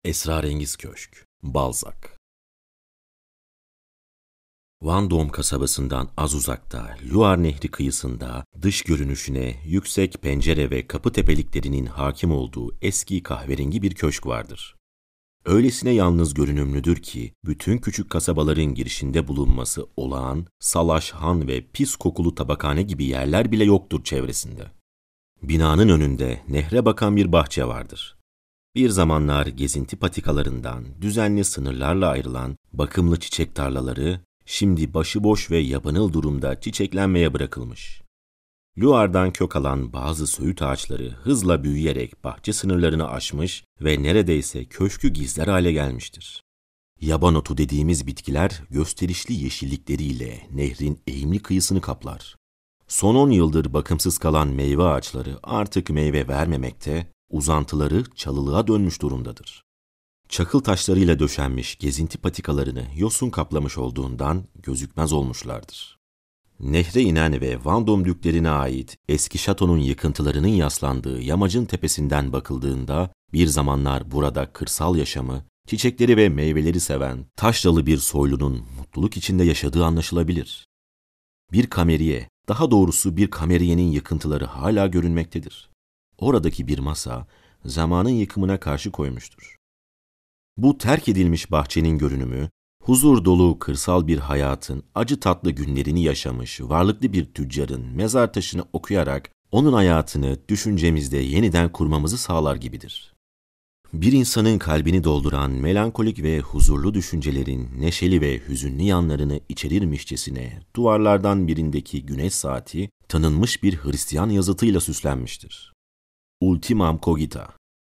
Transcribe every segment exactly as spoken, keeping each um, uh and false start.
Esrarengiz Köşk, Balzac. Vendôme kasabasından az uzakta, Loire Nehri kıyısında, dış görünüşüne yüksek pencere ve kapı tepeliklerinin hakim olduğu eski kahverengi bir köşk vardır. Öylesine yalnız görünümlüdür ki, bütün küçük kasabaların girişinde bulunması olağan, salaş, han ve pis kokulu tabakhane gibi yerler bile yoktur çevresinde. Binanın önünde nehre bakan bir bahçe vardır. Bir zamanlar gezinti patikalarından düzenli sınırlarla ayrılan bakımlı çiçek tarlaları, şimdi başıboş ve yabanıl durumda çiçeklenmeye bırakılmış. Loire'dan kök alan bazı söğüt ağaçları hızla büyüyerek bahçe sınırlarını aşmış ve neredeyse köşkü gizler hale gelmiştir. Yaban otu dediğimiz bitkiler gösterişli yeşillikleriyle nehrin eğimli kıyısını kaplar. Son on yıldır bakımsız kalan meyve ağaçları artık meyve vermemekte, uzantıları çalılığa dönmüş durumdadır. Çakıl taşlarıyla döşenmiş gezinti patikalarını yosun kaplamış olduğundan gözükmez olmuşlardır. Nehre inen ve Vendôme düklerine ait eski şatonun yıkıntılarının yaslandığı yamacın tepesinden bakıldığında bir zamanlar burada kırsal yaşamı, çiçekleri ve meyveleri seven taşralı bir soylunun mutluluk içinde yaşadığı anlaşılabilir. Bir kameriye, daha doğrusu bir kameriyenin yıkıntıları hala görünmektedir. Oradaki bir masa zamanın yıkımına karşı koymuştur. Bu terk edilmiş bahçenin görünümü, huzur dolu kırsal bir hayatın acı tatlı günlerini yaşamış varlıklı bir tüccarın mezar taşını okuyarak onun hayatını düşüncemizde yeniden kurmamızı sağlar gibidir. Bir insanın kalbini dolduran melankolik ve huzurlu düşüncelerin neşeli ve hüzünlü yanlarını içerirmişçesine duvarlardan birindeki güneş saati tanınmış bir Hristiyan yazıtıyla süslenmiştir. Ultimam cogita.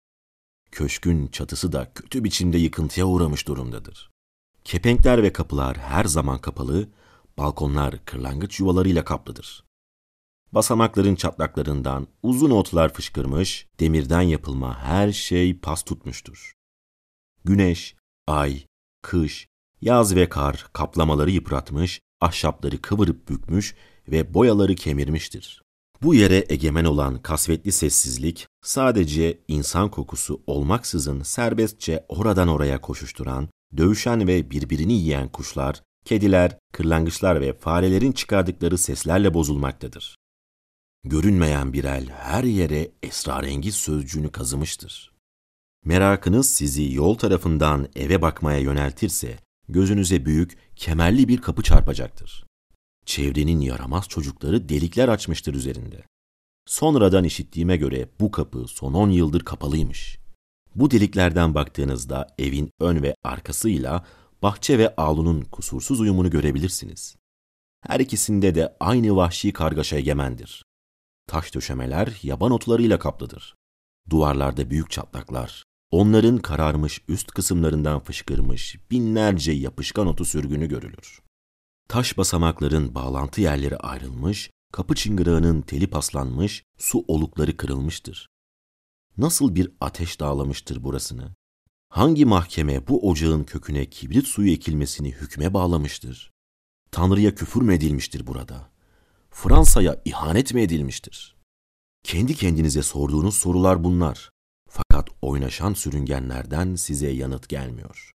Köşkün çatısı da kötü biçimde yıkıntıya uğramış durumdadır. Kepenkler ve kapılar her zaman kapalı, balkonlar kırlangıç yuvalarıyla kaplıdır. Basamakların çatlaklarından uzun otlar fışkırmış, demirden yapılma her şey pas tutmuştur. Güneş, ay, kış, yaz ve kar kaplamaları yıpratmış, ahşapları kıvırıp bükmüş ve boyaları kemirmiştir. Bu yere egemen olan kasvetli sessizlik, sadece insan kokusu olmaksızın serbestçe oradan oraya koşuşturan, dövüşen ve birbirini yiyen kuşlar, kediler, kırlangıçlar ve farelerin çıkardıkları seslerle bozulmaktadır. Görünmeyen bir el her yere esrarengiz sözcüğünü kazımıştır. Merakınız sizi yol tarafından eve bakmaya yöneltirse, gözünüze büyük, kemerli bir kapı çarpacaktır. Çevrenin yaramaz çocukları delikler açmıştır üzerinde. Sonradan işittiğime göre bu kapı son on yıldır kapalıymış. Bu deliklerden baktığınızda evin ön ve arkasıyla bahçe ve avlunun kusursuz uyumunu görebilirsiniz. Her ikisinde de aynı vahşi kargaşa egemendir. Taş döşemeler yaban otlarıyla kaplıdır. Duvarlarda büyük çatlaklar, onların kararmış üst kısımlarından fışkırmış binlerce yapışkan otu sürgünü görülür. Taş basamakların bağlantı yerleri ayrılmış, kapı çıngırağının teli paslanmış, su olukları kırılmıştır. Nasıl bir ateş dağlamıştır burasını? Hangi mahkeme bu ocağın köküne kibrit suyu ekilmesini hükme bağlamıştır? Tanrı'ya küfür mü edilmiştir burada? Fransa'ya ihanet mi edilmiştir? Kendi kendinize sorduğunuz sorular bunlar. Fakat oynaşan sürüngenlerden size yanıt gelmiyor.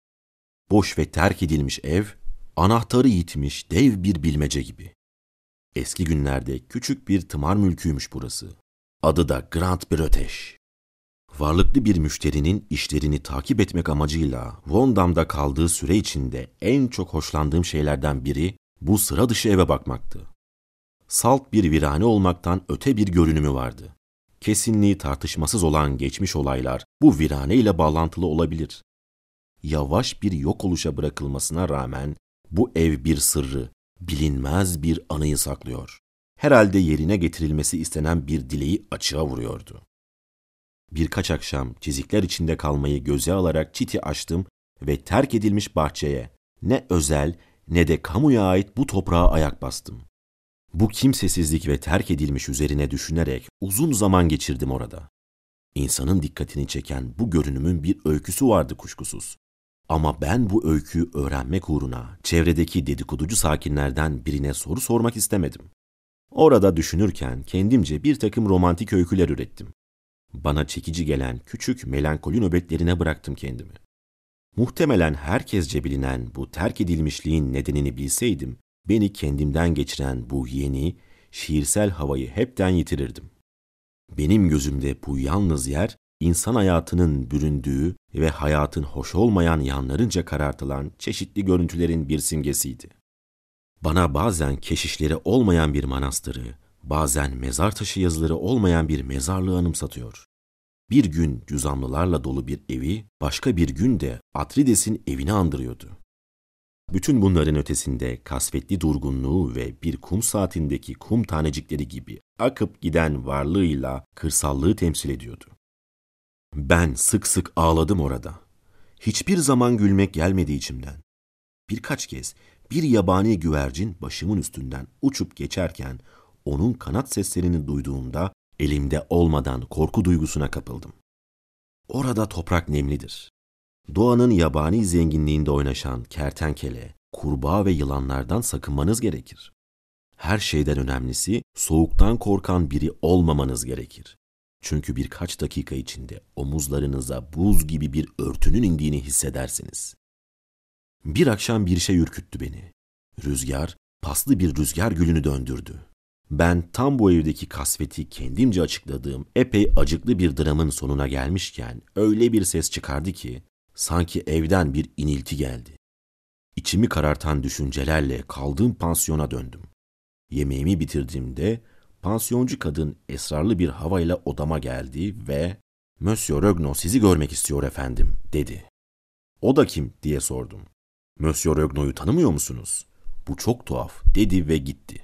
Boş ve terk edilmiş ev, anahtarı yitmiş dev bir bilmece gibi. Eski günlerde küçük bir tımar mülküymüş burası. Adı da Grand Bretagne. Varlıklı bir müşterinin işlerini takip etmek amacıyla Vendôme'da kaldığı süre içinde en çok hoşlandığım şeylerden biri bu sıra dışı eve bakmaktı. Salt bir virane olmaktan öte bir görünümü vardı. Kesinliği tartışmasız olan geçmiş olaylar bu virane ile bağlantılı olabilir. Yavaş bir yok oluşa bırakılmasına rağmen bu ev bir sırrı, bilinmez bir anıyı saklıyor. Herhalde yerine getirilmesi istenen bir dileği açığa vuruyordu. Birkaç akşam çizikler içinde kalmayı göze alarak çiti açtım ve terk edilmiş bahçeye, ne özel ne de kamuya ait bu toprağa ayak bastım. Bu kimsesizlik ve terk edilmiş üzerine düşünerek uzun zaman geçirdim orada. İnsanın dikkatini çeken bu görünümün bir öyküsü vardı kuşkusuz. Ama ben bu öyküyü öğrenmek uğruna çevredeki dedikoducu sakinlerden birine soru sormak istemedim. Orada düşünürken kendimce bir takım romantik öyküler ürettim. Bana çekici gelen küçük melankoli nöbetlerine bıraktım kendimi. Muhtemelen herkesce bilinen bu terk edilmişliğin nedenini bilseydim, beni kendimden geçiren bu yeni, şiirsel havayı hepten yitirirdim. Benim gözümde bu yalnız yer, insan hayatının büründüğü ve hayatın hoş olmayan yanlarınca karartılan çeşitli görüntülerin bir simgesiydi. Bana bazen keşişleri olmayan bir manastırı, bazen mezar taşı yazıları olmayan bir mezarlığı anımsatıyor. Bir gün cüzamlılarla dolu bir evi, başka bir gün de Atrides'in evini andırıyordu. Bütün bunların ötesinde kasvetli durgunluğu ve bir kum saatindeki kum tanecikleri gibi akıp giden varlığıyla kırsallığı temsil ediyordu. Ben sık sık ağladım orada. Hiçbir zaman gülmek gelmedi içimden. Birkaç kez bir yabani güvercin başımın üstünden uçup geçerken onun kanat seslerini duyduğumda elimde olmadan korku duygusuna kapıldım. Orada toprak nemlidir. Doğanın yabani zenginliğinde oynaşan kertenkele, kurbağa ve yılanlardan sakınmanız gerekir. Her şeyden önemlisi soğuktan korkan biri olmamanız gerekir. Çünkü birkaç dakika içinde omuzlarınıza buz gibi bir örtünün indiğini hissedersiniz. Bir akşam bir şey ürküttü beni. Rüzgar, paslı bir rüzgar gülünü döndürdü. Ben tam bu evdeki kasveti kendimce açıkladığım epey acıklı bir dramın sonuna gelmişken öyle bir ses çıkardı ki sanki evden bir inilti geldi. İçimi karartan düşüncelerle kaldığım pansiyona döndüm. Yemeğimi bitirdiğimde pansiyoncu kadın esrarlı bir havayla odama geldi ve "Monsieur Regnault sizi görmek istiyor efendim," dedi. "O da kim?" diye sordum. "Monsieur Regnault'u tanımıyor musunuz? Bu çok tuhaf," dedi ve gitti.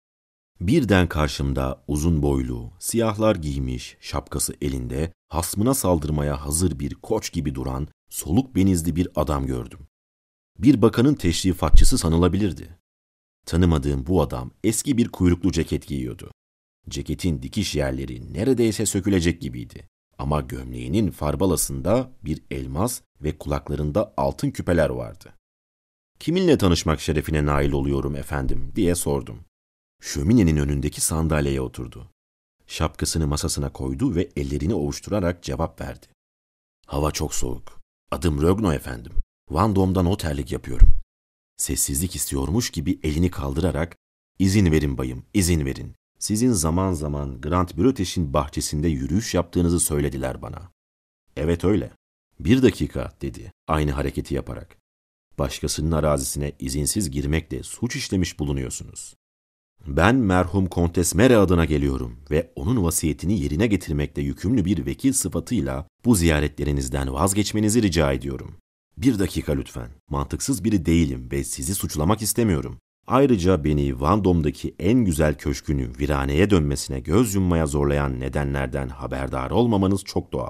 Birden karşımda uzun boylu, siyahlar giymiş, şapkası elinde, hasmına saldırmaya hazır bir koç gibi duran, soluk benizli bir adam gördüm. Bir bakanın teşrifatçısı sanılabilirdi. Tanımadığım bu adam eski bir kuyruklu ceket giyiyordu. Ceketin dikiş yerleri neredeyse sökülecek gibiydi. Ama gömleğinin farbalasında bir elmas ve kulaklarında altın küpeler vardı. "Kiminle tanışmak şerefine nail oluyorum efendim?" diye sordum. Şöminenin önündeki sandalyeye oturdu. Şapkasını masasına koydu ve ellerini ovuşturarak cevap verdi. "Hava çok soğuk. Adım Regnault efendim. Vendôme'dan otellik yapıyorum." Sessizlik istiyormuş gibi elini kaldırarak "İzin verin bayım, izin verin. Sizin zaman zaman Grand Bretagn'in bahçesinde yürüyüş yaptığınızı söylediler bana." "Evet öyle." "Bir dakika," dedi aynı hareketi yaparak. "Başkasının arazisine izinsiz girmekle suç işlemiş bulunuyorsunuz. Ben merhum Kontes Mere adına geliyorum ve onun vasiyetini yerine getirmekle yükümlü bir vekil sıfatıyla bu ziyaretlerinizden vazgeçmenizi rica ediyorum. Bir dakika lütfen. Mantıksız biri değilim ve sizi suçlamak istemiyorum. Ayrıca beni Vendôme'daki en güzel köşkünü viraneye dönmesine göz yummaya zorlayan nedenlerden haberdar olmamanız çok doğal.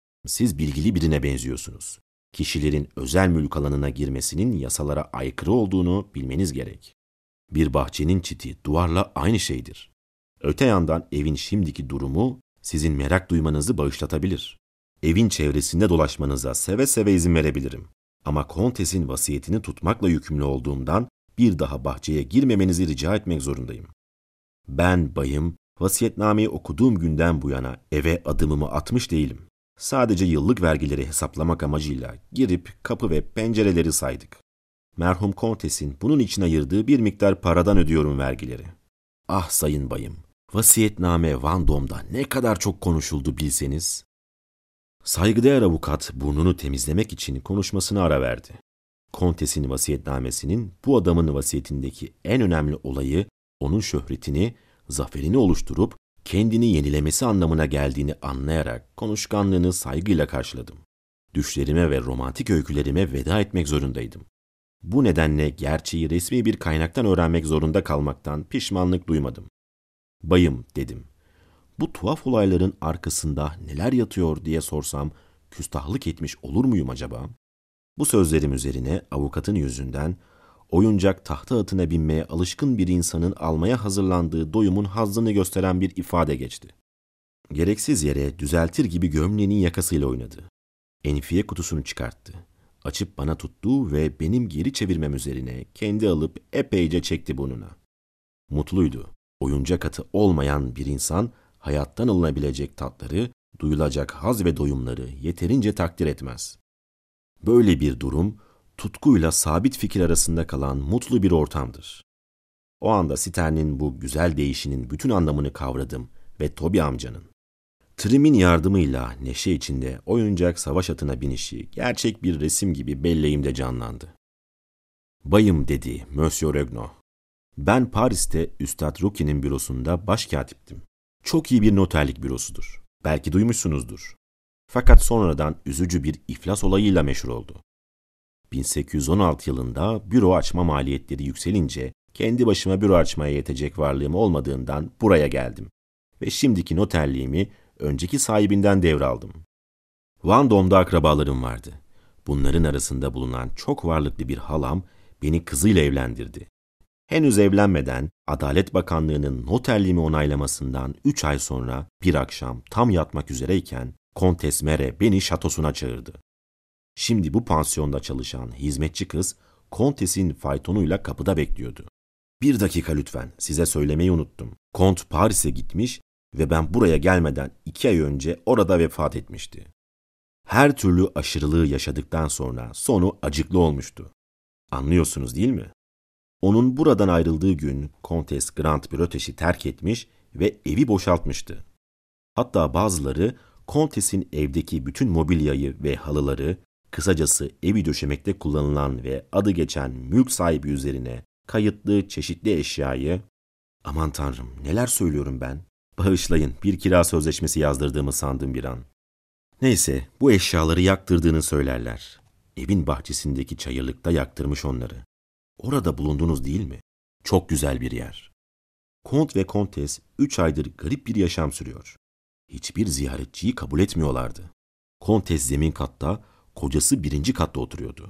Siz bilgili birine benziyorsunuz. Kişilerin özel mülk alanına girmesinin yasalara aykırı olduğunu bilmeniz gerek. Bir bahçenin çiti duvarla aynı şeydir. Öte yandan evin şimdiki durumu sizin merak duymanızı bağışlatabilir. Evin çevresinde dolaşmanıza seve seve izin verebilirim. Ama Kontes'in vasiyetini tutmakla yükümlü olduğumdan bir daha bahçeye girmemenizi rica etmek zorundayım. Ben bayım, vasiyetnameyi okuduğum günden bu yana eve adımımı atmış değilim. Sadece yıllık vergileri hesaplamak amacıyla girip kapı ve pencereleri saydık. Merhum Kontes'in bunun için ayırdığı bir miktar paradan ödüyorum vergileri. Ah sayın bayım, vasiyetname Vendôme'da ne kadar çok konuşuldu bilseniz." Saygıdeğer avukat burnunu temizlemek için konuşmasına ara verdi. Kontes'in vasiyetnamesinin bu adamın vasiyetindeki en önemli olayı onun şöhretini, zaferini oluşturup kendini yenilemesi anlamına geldiğini anlayarak konuşkanlığını saygıyla karşıladım. Düşlerime ve romantik öykülerime veda etmek zorundaydım. Bu nedenle gerçeği resmi bir kaynaktan öğrenmek zorunda kalmaktan pişmanlık duymadım. "Bayım," dedim. "Bu tuhaf olayların arkasında neler yatıyor diye sorsam küstahlık etmiş olur muyum acaba?" Bu sözlerim üzerine avukatın yüzünden oyuncak tahta atına binmeye alışkın bir insanın almaya hazırlandığı doyumun hazzını gösteren bir ifade geçti. Gereksiz yere düzeltir gibi gömleğinin yakasıyla oynadı. Enfiye kutusunu çıkarttı. Açıp bana tuttu ve benim geri çevirmem üzerine kendi alıp epeyce çekti burnuna. Mutluydu. Oyuncak atı olmayan bir insan hayattan alınabilecek tatları duyulacak haz ve doyumları yeterince takdir etmez. Böyle bir durum, tutkuyla sabit fikir arasında kalan mutlu bir ortamdır. O anda Stern'in bu güzel deyişinin bütün anlamını kavradım ve Toby amcanın Trim'in yardımıyla neşe içinde oyuncak savaş atına binişi gerçek bir resim gibi belleğimde canlandı. "Bayım," dedi Monsieur Regnault. "Ben Paris'te Üstad Rouquet'in bürosunda başkatiptim. Çok iyi bir noterlik bürosudur. Belki duymuşsunuzdur. Fakat sonradan üzücü bir iflas olayıyla meşhur oldu. bin sekiz yüz on altı yılında büro açma maliyetleri yükselince kendi başıma büro açmaya yetecek varlığım olmadığından buraya geldim. Ve şimdiki noterliğimi önceki sahibinden devraldım. Vendôme'da akrabalarım vardı. Bunların arasında bulunan çok varlıklı bir halam beni kızıyla evlendirdi. Henüz evlenmeden Adalet Bakanlığı'nın noterliğimi onaylamasından üç ay sonra bir akşam tam yatmak üzereyken Kontes Mere beni şatosuna çağırdı. Şimdi bu pansiyonda çalışan hizmetçi kız Kontes'in faytonuyla kapıda bekliyordu. "Bir dakika lütfen, size söylemeyi unuttum. Kont Paris'e gitmiş ve ben buraya gelmeden iki ay önce orada vefat etmişti." Her türlü aşırılığı yaşadıktan sonra sonu acıklı olmuştu. Anlıyorsunuz değil mi? Onun buradan ayrıldığı gün Kontes Grand Büröteş'i terk etmiş ve evi boşaltmıştı. Hatta bazıları Kontes'in evdeki bütün mobilyayı ve halıları, kısacası evi döşemekte kullanılan ve adı geçen mülk sahibi üzerine kayıtlı çeşitli eşyayı, aman tanrım neler söylüyorum ben, bağışlayın bir kira sözleşmesi yazdırdığımı sandım bir an. Neyse bu eşyaları yaktırdığını söylerler. Evin bahçesindeki çayırlıkta yaktırmış onları. Orada bulundunuz değil mi? Çok güzel bir yer. Kont ve Kontes üç aydır garip bir yaşam sürüyor. Hiçbir ziyaretçiyi kabul etmiyorlardı. Kontes zemin katta, kocası birinci katta oturuyordu.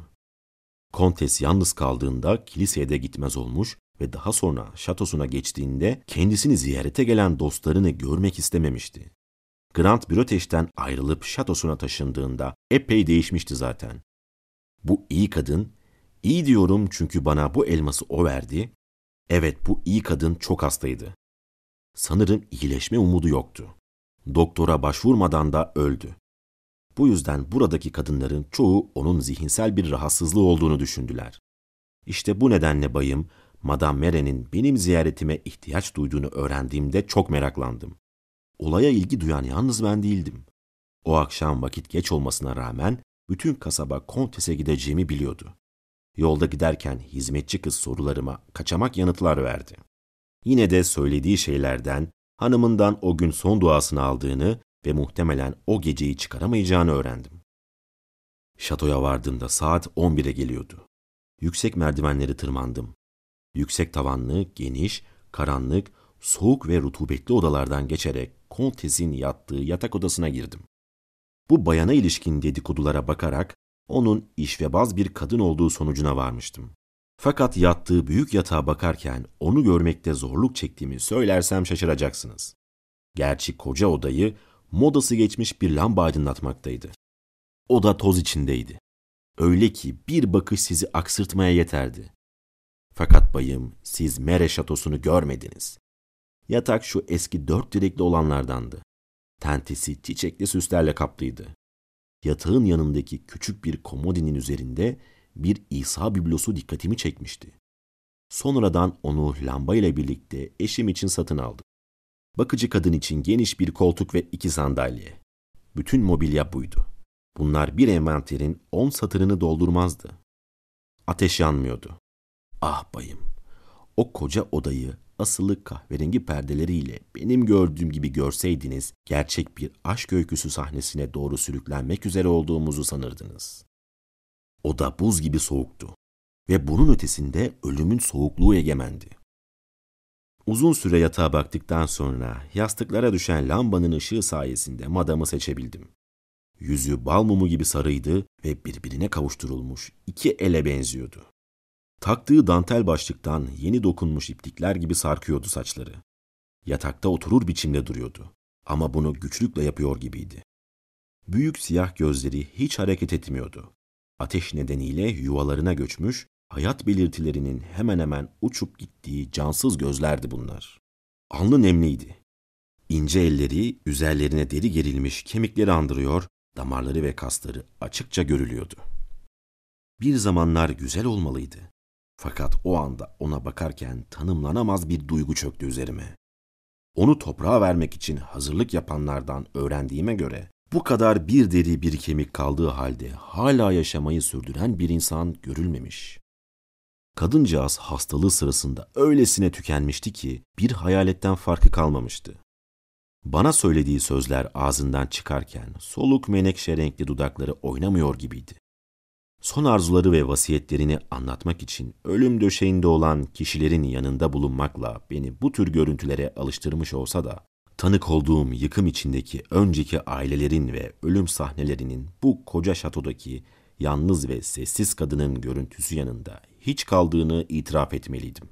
Kontes yalnız kaldığında kiliseye de gitmez olmuş ve daha sonra şatosuna geçtiğinde kendisini ziyarete gelen dostlarını görmek istememişti. Grand Büröteş'ten ayrılıp şatosuna taşındığında epey değişmişti zaten. Bu iyi kadın, iyi diyorum çünkü bana bu elması o verdi. Evet, bu iyi kadın çok hastaydı. Sanırım iyileşme umudu yoktu. Doktora başvurmadan da öldü. Bu yüzden buradaki kadınların çoğu onun zihinsel bir rahatsızlığı olduğunu düşündüler. İşte bu nedenle bayım, Madame Mere'nin benim ziyaretime ihtiyaç duyduğunu öğrendiğimde çok meraklandım. Olaya ilgi duyan yalnız ben değildim. O akşam vakit geç olmasına rağmen bütün kasaba Kontes'e gideceğimi biliyordu. Yolda giderken hizmetçi kız sorularıma kaçamak yanıtlar verdi. Yine de söylediği şeylerden hanımından o gün son duasını aldığını ve muhtemelen o geceyi çıkaramayacağını öğrendim. Şatoya vardığımda saat on bire geliyordu. Yüksek merdivenleri tırmandım. Yüksek tavanlı, geniş, karanlık, soğuk ve rutubetli odalardan geçerek Kontes'in yattığı yatak odasına girdim. Bu bayana ilişkin dedikodulara bakarak onun işvebaz bir kadın olduğu sonucuna varmıştım. Fakat yattığı büyük yatağa bakarken onu görmekte zorluk çektiğimi söylersem şaşıracaksınız. Gerçi koca odayı modası geçmiş bir lamba aydınlatmaktaydı. Oda toz içindeydi. Öyle ki bir bakış sizi aksırtmaya yeterdi. Fakat bayım, siz Mere şatosunu görmediniz. Yatak şu eski dört direkli olanlardandı. Tentesi çiçekli süslerle kaplıydı. Yatağın yanındaki küçük bir komodinin üzerinde bir İsa biblosu dikkatimi çekmişti. Sonradan onu lamba ile birlikte eşim için satın aldım. Bakıcı kadın için geniş bir koltuk ve iki sandalye. Bütün mobilya buydu. Bunlar bir envanterin on satırını doldurmazdı. Ateş yanmıyordu. Ah bayım, o koca odayı asılı kahverengi perdeleriyle benim gördüğüm gibi görseydiniz, gerçek bir aşk öyküsü sahnesine doğru sürüklenmek üzere olduğumuzu sanırdınız. Oda buz gibi soğuktu ve bunun ötesinde ölümün soğukluğu egemendi. Uzun süre yatağa baktıktan sonra yastıklara düşen lambanın ışığı sayesinde madamı seçebildim. Yüzü bal mumu gibi sarıydı ve birbirine kavuşturulmuş iki ele benziyordu. Taktığı dantel başlıktan yeni dokunmuş iplikler gibi sarkıyordu saçları. Yatakta oturur biçimde duruyordu ama bunu güçlükle yapıyor gibiydi. Büyük siyah gözleri hiç hareket etmiyordu. Ateş nedeniyle yuvalarına göçmüş, hayat belirtilerinin hemen hemen uçup gittiği cansız gözlerdi bunlar. Alnı nemliydi. İnce elleri üzerlerine deri gerilmiş kemikleri andırıyor, damarları ve kasları açıkça görülüyordu. Bir zamanlar güzel olmalıydı. Fakat o anda ona bakarken tanımlanamaz bir duygu çöktü üzerime. Onu toprağa vermek için hazırlık yapanlardan öğrendiğime göre bu kadar bir deri bir kemik kaldığı halde hala yaşamayı sürdüren bir insan görülmemiş. Kadıncağız hastalığı sırasında öylesine tükenmişti ki bir hayaletten farkı kalmamıştı. Bana söylediği sözler ağzından çıkarken soluk menekşe renkli dudakları oynamıyor gibiydi. Son arzuları ve vasiyetlerini anlatmak için ölüm döşeğinde olan kişilerin yanında bulunmakla beni bu tür görüntülere alıştırmış olsa da, tanık olduğum yıkım içindeki önceki ailelerin ve ölüm sahnelerinin bu koca şatodaki yalnız ve sessiz kadının görüntüsü yanında hiç kaldığını itiraf etmeliydim.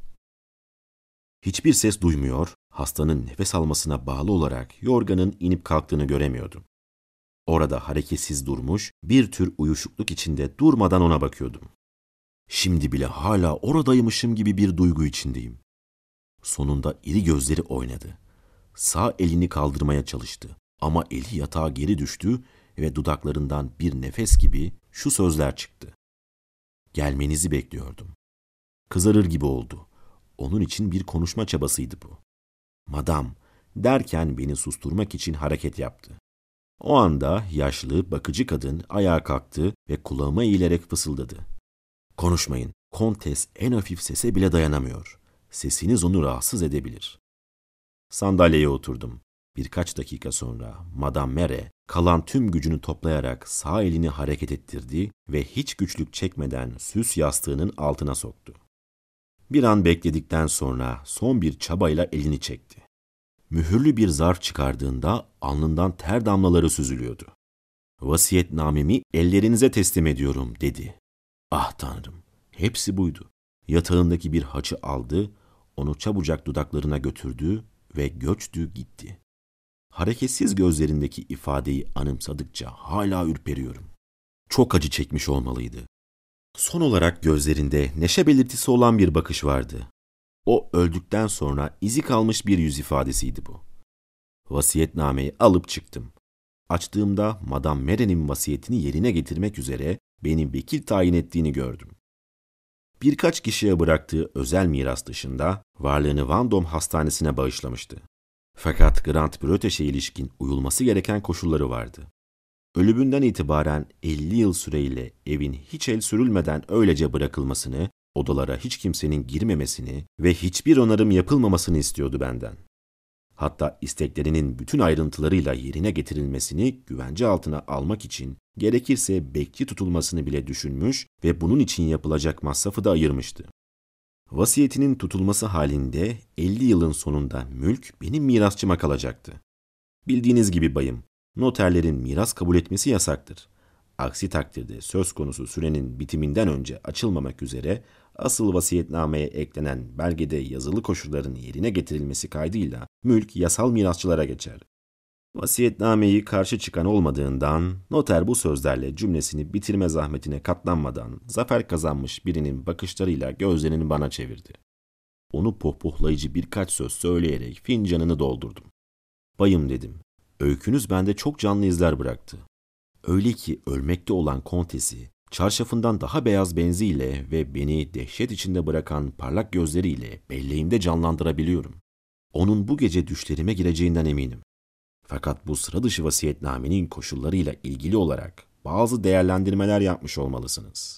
Hiçbir ses duymuyor, hastanın nefes almasına bağlı olarak yorganın inip kalktığını göremiyordum. Orada hareketsiz durmuş, bir tür uyuşukluk içinde durmadan ona bakıyordum. Şimdi bile hala oradaymışım gibi bir duygu içindeyim. Sonunda iri gözleri oynadı. Sağ elini kaldırmaya çalıştı ama eli yatağa geri düştü ve dudaklarından bir nefes gibi şu sözler çıktı. Gelmenizi bekliyordum. Kızarır gibi oldu. Onun için bir konuşma çabasıydı bu. Madam derken beni susturmak için hareket yaptı. O anda yaşlı, bakıcı kadın ayağa kalktı ve kulağıma eğilerek fısıldadı. Konuşmayın, kontes en hafif sese bile dayanamıyor. Sesiniz onu rahatsız edebilir. Sandalyeye oturdum. Birkaç dakika sonra Madame Mere kalan tüm gücünü toplayarak sağ elini hareket ettirdi ve hiç güçlük çekmeden süs yastığının altına soktu. Bir an bekledikten sonra son bir çabayla elini çekti. Mühürlü bir zarf çıkardığında alnından ter damlaları süzülüyordu. Vasiyetnamemi ellerinize teslim ediyorum dedi. Ah Tanrım, hepsi buydu. Yatağındaki bir haçı aldı, onu çabucak dudaklarına götürdü ve göçtü gitti. Hareketsiz gözlerindeki ifadeyi anımsadıkça hala ürperiyorum. Çok acı çekmiş olmalıydı. Son olarak gözlerinde neşe belirtisi olan bir bakış vardı. O öldükten sonra izi kalmış bir yüz ifadesiydi bu. Vasiyetnameyi alıp çıktım. Açtığımda Madame Mere'nin vasiyetini yerine getirmek üzere beni vekil tayin ettiğini gördüm. Birkaç kişiye bıraktığı özel miras dışında varlığını Vendôme Hastanesi'ne bağışlamıştı. Fakat Grand Bretèche'e ilişkin uyulması gereken koşulları vardı. Ölümünden itibaren elli yıl süreyle evin hiç el sürülmeden öylece bırakılmasını, odalara hiç kimsenin girmemesini ve hiçbir onarım yapılmamasını istiyordu benden. Hatta isteklerinin bütün ayrıntılarıyla yerine getirilmesini güvence altına almak için gerekirse bekçi tutulmasını bile düşünmüş ve bunun için yapılacak masrafı da ayırmıştı. Vasiyetinin tutulması halinde elli yılın sonunda mülk benim mirasçıma kalacaktı. Bildiğiniz gibi bayım, noterlerin miras kabul etmesi yasaktır. Aksi takdirde söz konusu sürenin bitiminden önce açılmamak üzere asıl vasiyetnameye eklenen belgede yazılı koşulların yerine getirilmesi kaydıyla mülk yasal mirasçılara geçer. Vasiyetnameyi karşı çıkan olmadığından noter bu sözlerle cümlesini bitirme zahmetine katlanmadan zafer kazanmış birinin bakışlarıyla gözlerini bana çevirdi. Onu pohpohlayıcı birkaç söz söyleyerek fincanını doldurdum. Bayım dedim, öykünüz bende çok canlı izler bıraktı. Öyle ki ölmekte olan kontesi, çarşafından daha beyaz benziyle ve beni dehşet içinde bırakan parlak gözleriyle belleğimde canlandırabiliyorum. Onun bu gece düşlerime gireceğinden eminim. Fakat bu sıra dışı vasiyetnamenin koşullarıyla ilgili olarak bazı değerlendirmeler yapmış olmalısınız.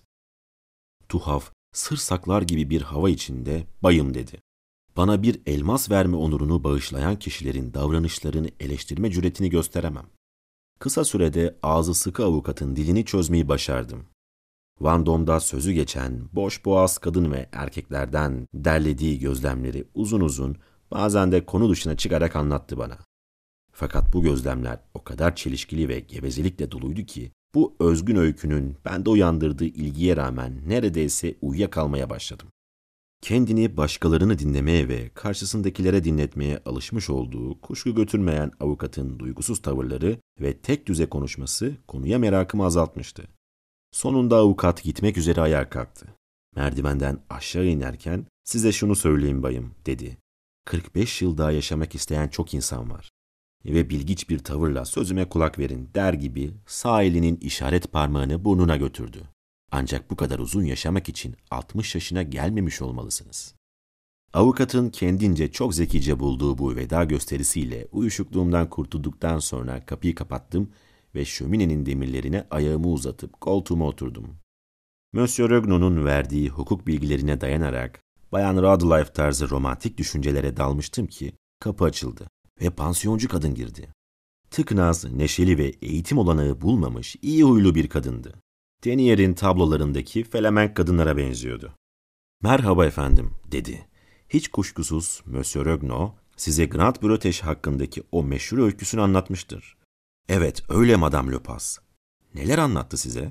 Tuhaf, sır saklar gibi bir hava içinde bayım dedi. Bana bir elmas verme onurunu bağışlayan kişilerin davranışlarını eleştirme cüretini gösteremem. Kısa sürede ağzı sıkı avukatın dilini çözmeyi başardım. Vendôme'da sözü geçen boş boğaz kadın ve erkeklerden derlediği gözlemleri uzun uzun, bazen de konu dışına çıkarak anlattı bana. Fakat bu gözlemler o kadar çelişkili ve gevezelikle doluydu ki, bu özgün öykünün bende uyandırdığı ilgiye rağmen neredeyse uyuyakalmaya başladım. Kendini başkalarını dinlemeye ve karşısındakilere dinletmeye alışmış olduğu kuşku götürmeyen avukatın duygusuz tavırları ve tek düze konuşması konuya merakımı azaltmıştı. Sonunda avukat gitmek üzere ayağa kalktı. Merdivenden aşağı inerken size şunu söyleyeyim bayım dedi. kırk beş yıl daha yaşamak isteyen çok insan var. ve bilgiç bir tavırla sözüme kulak verin der gibi sağ elinin işaret parmağını burnuna götürdü. Ancak bu kadar uzun yaşamak için altmış yaşına gelmemiş olmalısınız. Avukatın kendince çok zekice bulduğu bu veda gösterisiyle uyuşukluğumdan kurtulduktan sonra kapıyı kapattım ve şöminenin demirlerine ayağımı uzatıp koltuğuma oturdum. Monsieur Regnault'un verdiği hukuk bilgilerine dayanarak Bayan Radcliffe tarzı romantik düşüncelere dalmıştım ki kapı açıldı ve pansiyoncu kadın girdi. Tıknaz, neşeli ve eğitim olanağı bulmamış iyi huylu bir kadındı. Tenier'in tablolarındaki felemenk kadınlara benziyordu. "Merhaba efendim," dedi. "Hiç kuşkusuz Monsieur Regnault size Grand Bretagne hakkındaki o meşhur öyküsünü anlatmıştır." "Evet, öyle Madame Lepas." "Neler anlattı size?"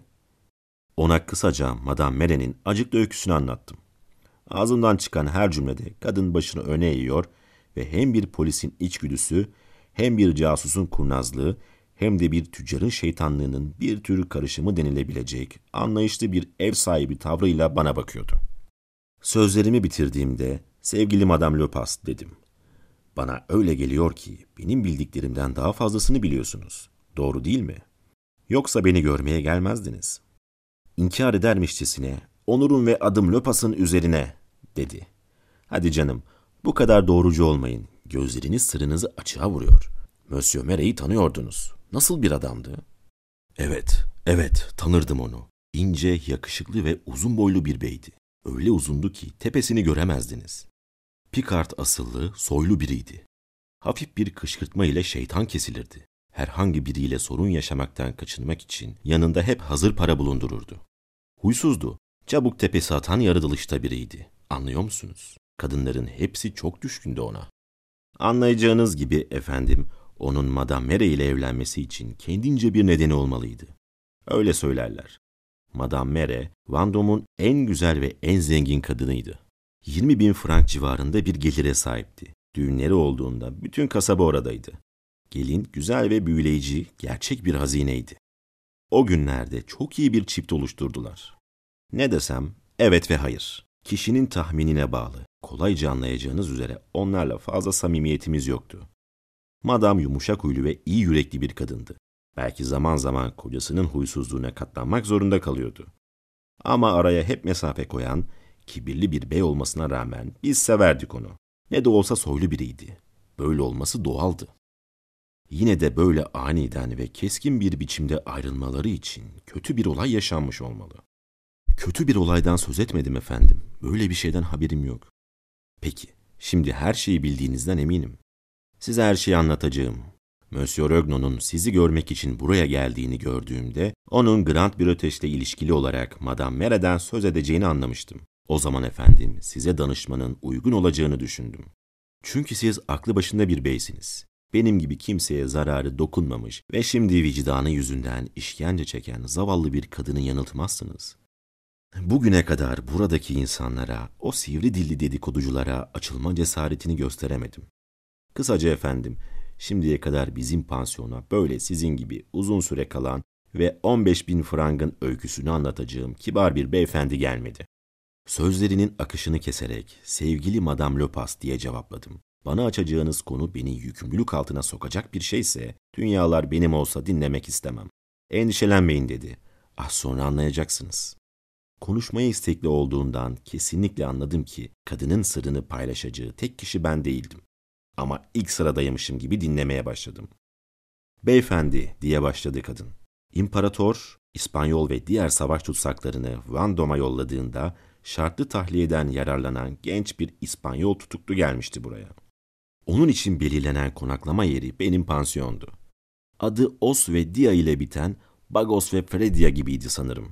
Ona kısaca Madame Mere'nin acıklı öyküsünü anlattım. Ağzımdan çıkan her cümlede kadın başını öne eğiyor ve hem bir polisin içgüdüsü, hem bir casusun kurnazlığı, hem de bir tüccarın şeytanlığının bir tür karışımı denilebilecek anlayışlı bir ev sahibi tavrıyla bana bakıyordu. Sözlerimi bitirdiğimde, "Sevgili Madame Lepas," dedim. "Bana öyle geliyor ki benim bildiklerimden daha fazlasını biliyorsunuz. Doğru değil mi? Yoksa beni görmeye gelmezdiniz." İnkar edermişçesine, "Onurun ve adım Lepas'ın üzerine," dedi. "Hadi canım, bu kadar doğrucu olmayın. Gözleriniz sırrınızı açığa vuruyor. Monsieur Mere'yi tanıyordunuz. Nasıl bir adamdı?" "Evet, evet, tanırdım onu. İnce, yakışıklı ve uzun boylu bir beydi. Öyle uzundu ki tepesini göremezdiniz. Picard asıllı, soylu biriydi. Hafif bir kışkırtma ile şeytan kesilirdi. Herhangi biriyle sorun yaşamaktan kaçınmak için yanında hep hazır para bulundururdu. Huysuzdu, çabuk tepesi atan yaratılışta biriydi. Anlıyor musunuz? Kadınların hepsi çok düşkündü ona. Anlayacağınız gibi efendim, onun Madame Mere ile evlenmesi için kendince bir nedeni olmalıydı. Öyle söylerler. Madame Mere, Vendôme'un en güzel ve en zengin kadınıydı. yirmi bin frank civarında bir gelire sahipti. Düğünleri olduğunda bütün kasaba oradaydı. Gelin güzel ve büyüleyici, gerçek bir hazineydi. O günlerde çok iyi bir çift oluşturdular. Ne desem, evet ve hayır. Kişinin tahminine bağlı. Kolayca anlayacağınız üzere onlarla fazla samimiyetimiz yoktu. Madame yumuşak huylu ve iyi yürekli bir kadındı. Belki zaman zaman kocasının huysuzluğuna katlanmak zorunda kalıyordu. Ama araya hep mesafe koyan, kibirli bir bey olmasına rağmen biz severdik onu. Ne de olsa soylu biriydi. Böyle olması doğaldı. Yine de böyle aniden ve keskin bir biçimde ayrılmaları için kötü bir olay yaşanmış olmalı. Kötü bir olaydan söz etmedim efendim. Böyle bir şeyden haberim yok. Peki, şimdi her şeyi bildiğinizden eminim. Size her şeyi anlatacağım. Monsieur Regnault'un sizi görmek için buraya geldiğini gördüğümde, onun Grand Bretagne ile ilişkili olarak Madame Mere'den söz edeceğini anlamıştım. O zaman efendim, size danışmanın uygun olacağını düşündüm. Çünkü siz aklı başında bir beysiniz. Benim gibi kimseye zararı dokunmamış ve şimdi vicdanı yüzünden işkence çeken zavallı bir kadını yanıltmazsınız. Bugüne kadar buradaki insanlara, o sivri dilli dedikoduculara açılma cesaretini gösteremedim. Kısaca efendim, şimdiye kadar bizim pansiyona böyle sizin gibi uzun süre kalan ve on beş bin frangın öyküsünü anlatacağım kibar bir beyefendi gelmedi. Sözlerinin akışını keserek, "Sevgili Madame Lepas," diye cevapladım. "Bana açacağınız konu beni yükümlülük altına sokacak bir şeyse, dünyalar benim olsa dinlemek istemem. Endişelenmeyin," dedi. "Az sonra anlayacaksınız." Konuşmaya istekli olduğundan kesinlikle anladım ki kadının sırrını paylaşacağı tek kişi ben değildim. Ama ilk sıradaymışım gibi dinlemeye başladım. "Beyefendi," diye başladı kadın. "İmparator, İspanyol ve diğer savaş tutsaklarını Vendôme'a yolladığında şartlı tahliyeden yararlanan genç bir İspanyol tutuklu gelmişti buraya. Onun için belirlenen konaklama yeri benim pansiyondu. Adı Os ve Dia ile biten Bagos ve Fredia gibiydi sanırım.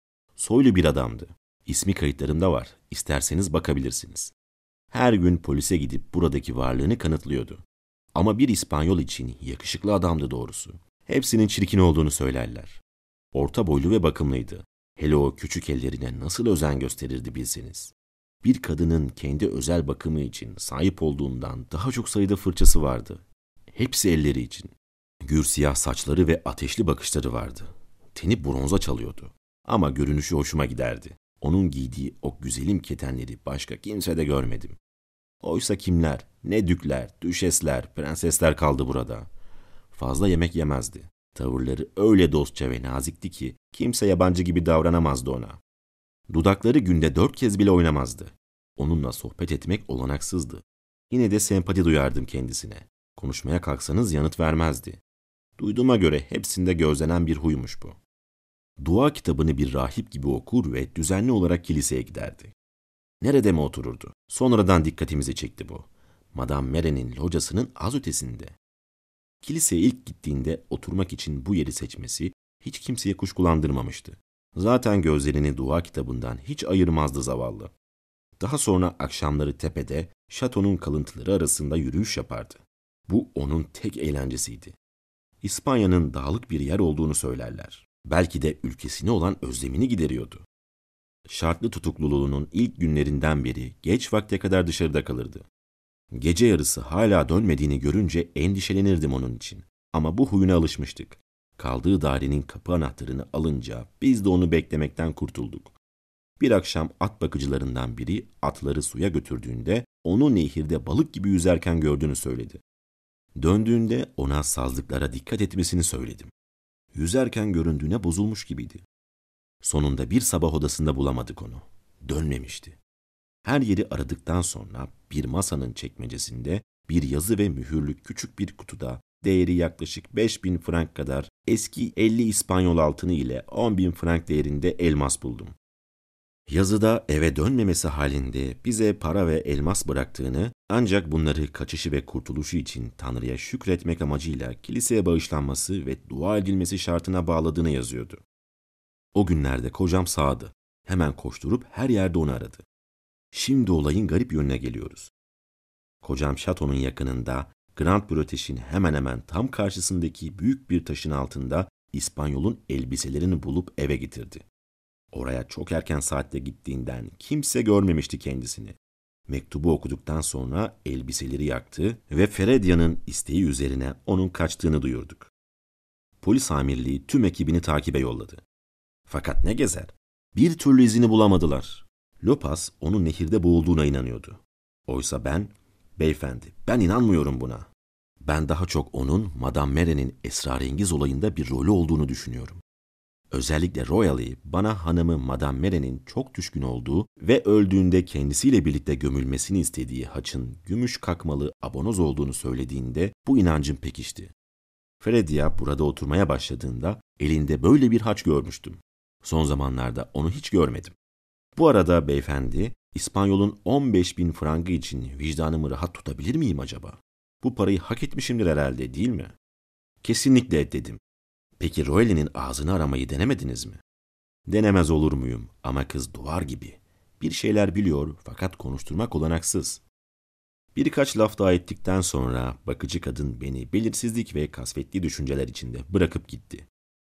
Soylu bir adamdı. İsmi kayıtlarımda var. İsterseniz bakabilirsiniz. Her gün polise gidip buradaki varlığını kanıtlıyordu. Ama bir İspanyol için yakışıklı adamdı doğrusu. Hepsinin çirkin olduğunu söylerler. Orta boylu ve bakımlıydı. Hele o küçük ellerine nasıl özen gösterirdi bilseniz. Bir kadının kendi özel bakımı için sahip olduğundan daha çok sayıda fırçası vardı. Hepsi elleri için. Gür siyah saçları ve ateşli bakışları vardı. Teni bronza çalıyordu. Ama görünüşü hoşuma giderdi. Onun giydiği o güzelim ketenleri başka kimsede görmedim. Oysa kimler, ne dükler, düşesler, prensesler kaldı burada. Fazla yemek yemezdi. Tavırları öyle dostça ve nazikti ki kimse yabancı gibi davranamazdı ona. Dudakları günde dört kez bile oynamazdı. Onunla sohbet etmek olanaksızdı. Yine de sempati duyardım kendisine. Konuşmaya kalksanız yanıt vermezdi. Duyduğuma göre hepsinde gözlenen bir huymuş bu. Dua kitabını bir rahip gibi okur ve düzenli olarak kiliseye giderdi. Nerede mi otururdu? Sonradan dikkatimizi çekti bu. Madame Meren'in locasının az ötesinde. Kiliseye ilk gittiğinde oturmak için bu yeri seçmesi hiç kimseye kuşkulandırmamıştı. Zaten gözlerini dua kitabından hiç ayırmazdı zavallı. Daha sonra akşamları tepede, şatonun kalıntıları arasında yürüyüş yapardı. Bu onun tek eğlencesiydi. İspanya'nın dağlık bir yer olduğunu söylerler. Belki de ülkesine olan özlemini gideriyordu. Şartlı tutukluluğunun ilk günlerinden beri geç vakte kadar dışarıda kalırdı. Gece yarısı hala dönmediğini görünce endişelenirdim onun için. Ama bu huyuna alışmıştık. Kaldığı dairenin kapı anahtarını alınca biz de onu beklemekten kurtulduk. Bir akşam at bakıcılarından biri atları suya götürdüğünde onu nehirde balık gibi yüzerken gördüğünü söyledi. Döndüğünde ona sazlıklara dikkat etmesini söyledim. Yüzerken göründüğüne bozulmuş gibiydi. Sonunda bir sabah odasında bulamadık onu. Dönmemişti. Her yeri aradıktan sonra bir masanın çekmecesinde bir yazı ve mühürlü küçük bir kutuda değeri yaklaşık beş bin frank kadar eski elli İspanyol altını ile on bin frank değerinde elmas buldum. Yazıda eve dönmemesi halinde bize para ve elmas bıraktığını, ancak bunları kaçışı ve kurtuluşu için Tanrı'ya şükretmek amacıyla kiliseye bağışlanması ve dua edilmesi şartına bağladığını yazıyordu. O günlerde kocam sağdı. Hemen koşturup her yerde onu aradı. Şimdi olayın garip yönüne geliyoruz. Kocam şatonun yakınında, Grand Bretagn'in hemen hemen tam karşısındaki büyük bir taşın altında İspanyol'un elbiselerini bulup eve getirdi. Oraya çok erken saatte gittiğinden kimse görmemişti kendisini. Mektubu okuduktan sonra elbiseleri yaktı ve Feredia'nın isteği üzerine onun kaçtığını duyurduk. Polis amirliği tüm ekibini takibe yolladı. Fakat ne gezer? Bir türlü izini bulamadılar. Lopas onun nehirde boğulduğuna inanıyordu. Oysa ben, beyefendi, ben inanmıyorum buna. Ben daha çok onun Madame Meren'in esrarengiz olayında bir rolü olduğunu düşünüyorum. Özellikle Royalie bana hanımı Madame Meren'in çok düşkün olduğu ve öldüğünde kendisiyle birlikte gömülmesini istediği haçın gümüş kakmalı abonoz olduğunu söylediğinde bu inancım pekişti. Fredia burada oturmaya başladığında elinde böyle bir haç görmüştüm. Son zamanlarda onu hiç görmedim. Bu arada beyefendi, İspanyol'un on beş bin frangı için vicdanımı rahat tutabilir miyim acaba? Bu parayı hak etmişimdir herhalde, değil mi? Kesinlikle dedim. Peki Royalie'nin ağzını aramayı denemediniz mi? Denemez olur muyum? Ama kız duvar gibi. Bir şeyler biliyor fakat konuşturmak olanaksız. Birkaç laf daha ettikten sonra bakıcı kadın beni belirsizlik ve kasvetli düşünceler içinde bırakıp gitti.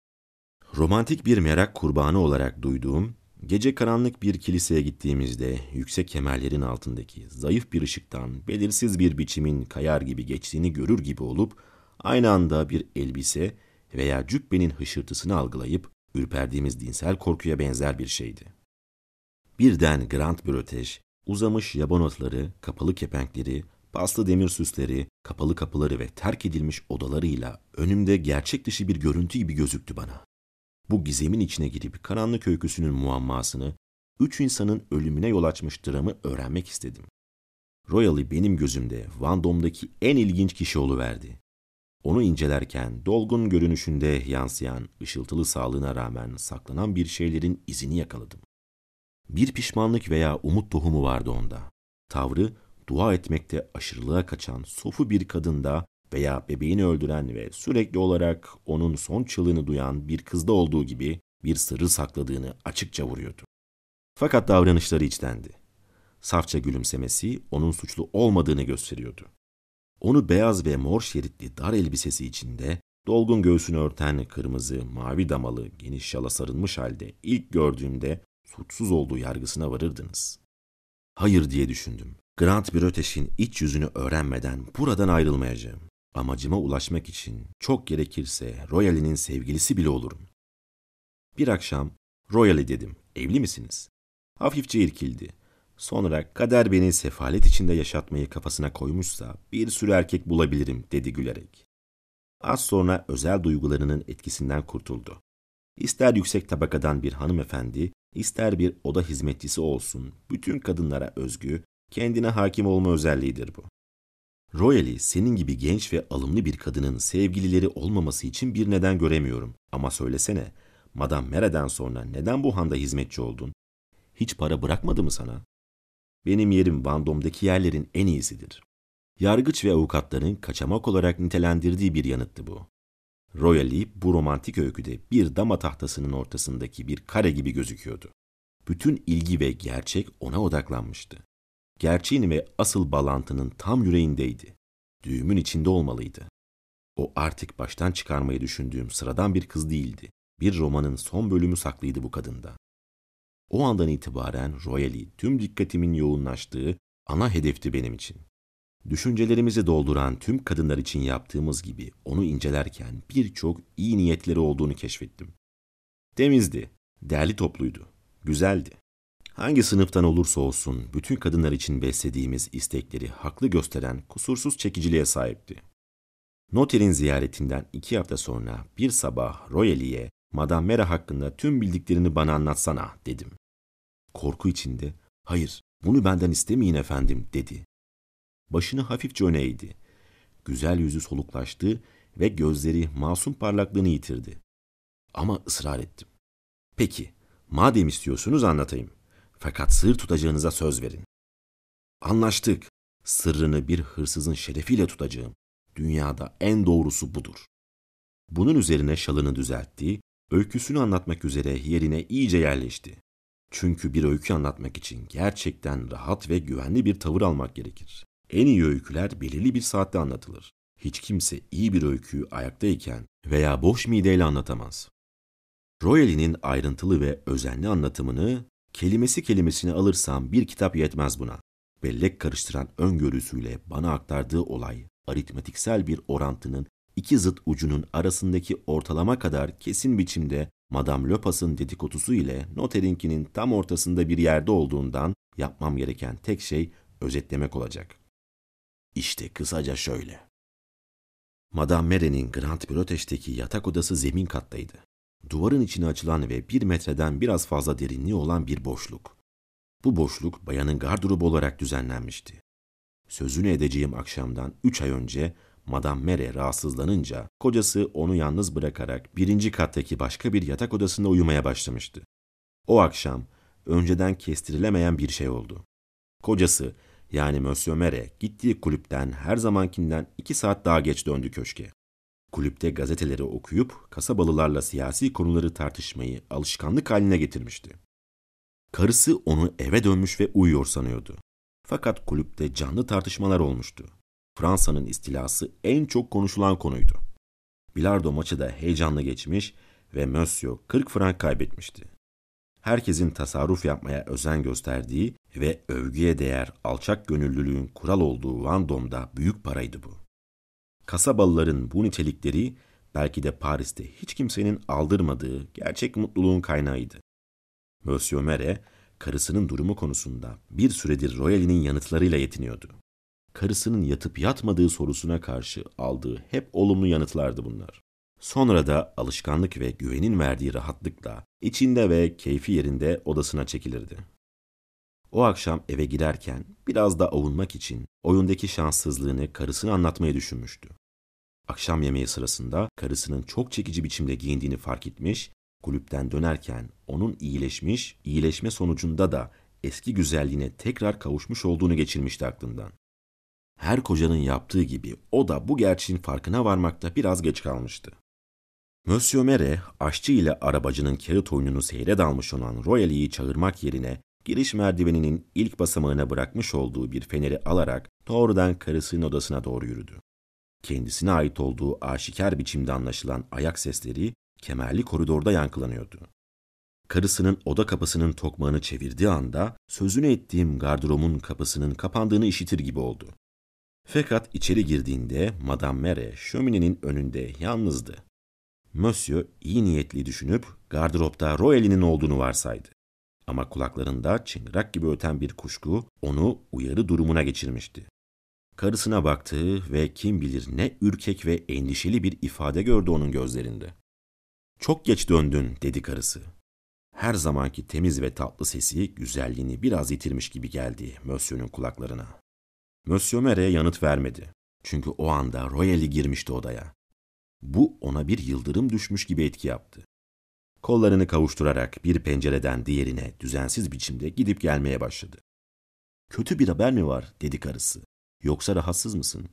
Romantik bir merak kurbanı olarak duyduğum, gece karanlık bir kiliseye gittiğimizde yüksek kemerlerin altındaki zayıf bir ışıktan belirsiz bir biçimin kayar gibi geçtiğini görür gibi olup aynı anda bir elbise veya cübbenin hışırtısını algılayıp ürperdiğimiz dinsel korkuya benzer bir şeydi. Birden Grand Bretagne, uzamış yaban otları, kapalı kepenkleri, paslı demir süsleri, kapalı kapıları ve terk edilmiş odalarıyla önümde gerçek dışı bir görüntü gibi gözüktü bana. Bu gizemin içine girip karanlık öyküsünün muammasını, üç insanın ölümüne yol açmış dramı öğrenmek istedim. Royalie benim gözümde Vendôme'daki en ilginç kişi oluverdi. Onu incelerken dolgun görünüşünde yansıyan ışıltılı sağlığına rağmen saklanan bir şeylerin izini yakaladım. Bir pişmanlık veya umut tohumu vardı onda. Tavrı, dua etmekte aşırılığa kaçan sofu bir kadında veya bebeğini öldüren ve sürekli olarak onun son çığlığını duyan bir kızda olduğu gibi bir sırrı sakladığını açıkça vuruyordu. Fakat davranışları içtendi. Safça gülümsemesi onun suçlu olmadığını gösteriyordu. Onu beyaz ve mor şeritli dar elbisesi içinde, dolgun göğsünü örten kırmızı, mavi damalı, geniş şala sarılmış halde ilk gördüğümde suçsuz olduğu yargısına varırdınız. Hayır diye düşündüm. Grand Bretagne'in iç yüzünü öğrenmeden buradan ayrılmayacağım. Amacıma ulaşmak için çok gerekirse Royalie'nin sevgilisi bile olurum. Bir akşam, Royalie dedim, evli misiniz? Hafifçe irkildi. Sonra kader beni sefalet içinde yaşatmayı kafasına koymuşsa bir sürü erkek bulabilirim dedi gülerek. Az sonra özel duygularının etkisinden kurtuldu. İster yüksek tabakadan bir hanımefendi, ister bir oda hizmetçisi olsun, bütün kadınlara özgü, kendine hakim olma özelliğidir bu. Royal'i senin gibi genç ve alımlı bir kadının sevgilileri olmaması için bir neden göremiyorum. Ama söylesene, Madame Mere'den sonra neden bu handa hizmetçi oldun? Hiç para bırakmadı mı sana? Benim yerim Vendôme'daki yerlerin en iyisidir. Yargıç ve avukatların kaçamak olarak nitelendirdiği bir yanıttı bu. Royal'i bu romantik öyküde bir dama tahtasının ortasındaki bir kare gibi gözüküyordu. Bütün ilgi ve gerçek ona odaklanmıştı. Gerçeğin ve asıl bağlantının tam yüreğindeydi. Düğümün içinde olmalıydı. O artık baştan çıkarmayı düşündüğüm sıradan bir kız değildi. Bir romanın son bölümü saklıydı bu kadında. O andan itibaren Royal'i tüm dikkatimin yoğunlaştığı ana hedefti benim için. Düşüncelerimizi dolduran tüm kadınlar için yaptığımız gibi onu incelerken birçok iyi niyetleri olduğunu keşfettim. Temizdi, derli topluydu, güzeldi. Hangi sınıftan olursa olsun bütün kadınlar için beslediğimiz istekleri haklı gösteren kusursuz çekiciliğe sahipti. Noter'in ziyaretinden iki hafta sonra bir sabah Royal'iye Madame Mera hakkında tüm bildiklerini bana anlatsana dedim. Korku içinde hayır bunu benden istemeyin efendim dedi. Başını hafifçe öne eğdi. Güzel yüzü soluklaştı ve gözleri masum parlaklığını yitirdi. Ama ısrar ettim. Peki, madem istiyorsunuz anlatayım. Fakat sır tutacağınıza söz verin. Anlaştık. Sırrını bir hırsızın şerefiyle tutacağım. Dünyada en doğrusu budur. Bunun üzerine şalını düzeltti, öyküsünü anlatmak üzere yerine iyice yerleşti. Çünkü bir öykü anlatmak için gerçekten rahat ve güvenli bir tavır almak gerekir. En iyi öyküler belirli bir saatte anlatılır. Hiç kimse iyi bir öyküyü ayaktayken veya boş mideyle anlatamaz. Royal'inin ayrıntılı ve özenli anlatımını kelimesi kelimesine alırsam bir kitap yetmez buna. Bellek karıştıran öngörüsüyle bana aktardığı olay, aritmetiksel bir orantının iki zıt ucunun arasındaki ortalama kadar kesin biçimde Madame Lopas'ın dedikodusu ile Noter'inkinin tam ortasında bir yerde olduğundan yapmam gereken tek şey özetlemek olacak. İşte kısaca şöyle. Madame Mere'nin Grand Bretèche'teki yatak odası zemin kattaydı. Duvarın içine açılan ve bir metreden biraz fazla derinliği olan bir boşluk. Bu boşluk bayanın gardırobu olarak düzenlenmişti. Sözünü edeceğim akşamdan üç ay önce Madame Mere rahatsızlanınca kocası onu yalnız bırakarak birinci kattaki başka bir yatak odasında uyumaya başlamıştı. O akşam önceden kestirilemeyen bir şey oldu. Kocası yani Monsieur Mere gittiği kulüpten her zamankinden iki saat daha geç döndü köşke. Kulüpte gazeteleri okuyup kasabalılarla siyasi konuları tartışmayı alışkanlık haline getirmişti. Karısı onu eve dönmüş ve uyuyor sanıyordu. Fakat kulüpte canlı tartışmalar olmuştu. Fransa'nın istilası en çok konuşulan konuydu. Bilardo maçı da heyecanlı geçmiş ve Monsieur kırk frank kaybetmişti. Herkesin tasarruf yapmaya özen gösterdiği ve övgüye değer alçak gönüllülüğün kural olduğu Vendôme'da büyük paraydı bu. Kasabalıların bu nitelikleri belki de Paris'te hiç kimsenin aldırmadığı gerçek mutluluğun kaynağıydı. Monsieur Mere, karısının durumu konusunda bir süredir Royal'inin yanıtlarıyla yetiniyordu. Karısının yatıp yatmadığı sorusuna karşı aldığı hep olumlu yanıtlardı bunlar. Sonra da alışkanlık ve güvenin verdiği rahatlıkla içinde ve keyfi yerinde odasına çekilirdi. O akşam eve girerken biraz da avunmak için oyundaki şanssızlığını karısına anlatmayı düşünmüştü. Akşam yemeği sırasında karısının çok çekici biçimde giyindiğini fark etmiş, kulüpten dönerken onun iyileşmiş, iyileşme sonucunda da eski güzelliğine tekrar kavuşmuş olduğunu geçirmişti aklından. Her kocanın yaptığı gibi o da bu gerçeğin farkına varmakta biraz geç kalmıştı. Monsieur Mere, aşçı ile arabacının kağıt oyununu seyre dalmış olan Royal'i çağırmak yerine giriş merdiveninin ilk basamağına bırakmış olduğu bir feneri alarak doğrudan karısının odasına doğru yürüdü. Kendisine ait olduğu aşikar biçimde anlaşılan ayak sesleri kemerli koridorda yankılanıyordu. Karısının oda kapısının tokmağını çevirdiği anda sözünü ettiğim gardırobun kapısının kapandığını işitir gibi oldu. Fakat içeri girdiğinde Madame Mere şöminenin önünde yalnızdı. Monsieur iyi niyetli düşünüp gardıropta Royal'inin olduğunu varsaydı. Ama kulaklarında çıngırak gibi öten bir kuşku onu uyarı durumuna geçirmişti. Karısına baktı ve kim bilir ne ürkek ve endişeli bir ifade gördü onun gözlerinde. "Çok geç döndün," dedi karısı. Her zamanki temiz ve tatlı sesi güzelliğini biraz yitirmiş gibi geldi Monsieur'ün kulaklarına. Monsieur Marais yanıt vermedi. Çünkü o anda Royali girmişti odaya. Bu ona bir yıldırım düşmüş gibi etki yaptı. Kollarını kavuşturarak bir pencereden diğerine düzensiz biçimde gidip gelmeye başladı. "Kötü bir haber mi var?" dedi karısı. "Yoksa rahatsız mısın?"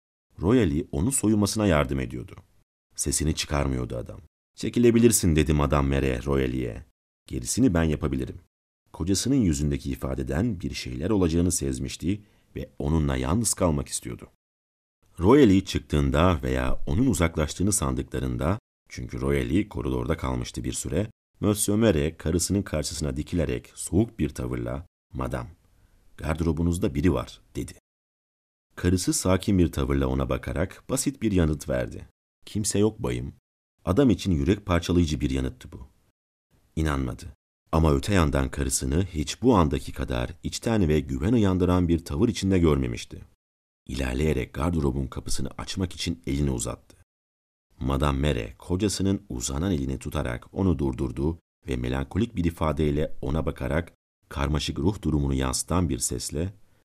Royali onun soyunmasına yardım ediyordu. Sesini çıkarmıyordu adam. "Çekilebilirsin," dedi Madame Marais Royali'ye. "Gerisini ben yapabilirim." Kocasının yüzündeki ifadeden bir şeyler olacağını sezmişti ve onunla yalnız kalmak istiyordu. Royali çıktığında veya onun uzaklaştığını sandıklarında, çünkü Royali koridorda kalmıştı bir süre, Monsieur Marais karısının karşısına dikilerek soğuk bir tavırla "Madam, gardırobunuzda biri var," dedi. Karısı sakin bir tavırla ona bakarak basit bir yanıt verdi. "Kimse yok bayım." Adam için yürek parçalayıcı bir yanıttı bu. İnanmadı. Ama öte yandan karısını hiç bu andaki kadar içten ve güven uyandıran bir tavır içinde görmemişti. İlerleyerek gardırobun kapısını açmak için elini uzattı. Madame Marais kocasının uzanan elini tutarak onu durdurdu ve melankolik bir ifadeyle ona bakarak karmaşık ruh durumunu yansıtan bir sesle